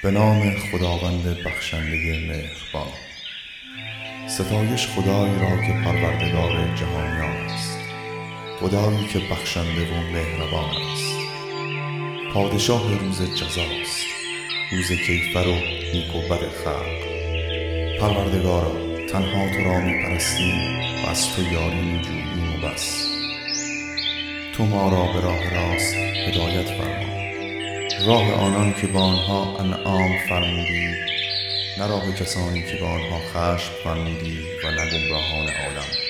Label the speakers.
Speaker 1: به نام خداوند بخشنده مهربان. ستایش خدایی را که پروردگار جهانیان است، خدایی که بخشنده و مهربان است. پادشاه روز جزاست، روز کیفر و نیک و بد خلق. پروردگارا، تنها تو را می پرستیم و از تو یاری می جوییم و بس. تو ما را به راه راست هدایت فرما، راه آنان که با آنها انعام فرمودی، نه راه کسانی که با آنها خشم فرمودی و نه گمراهان عالم.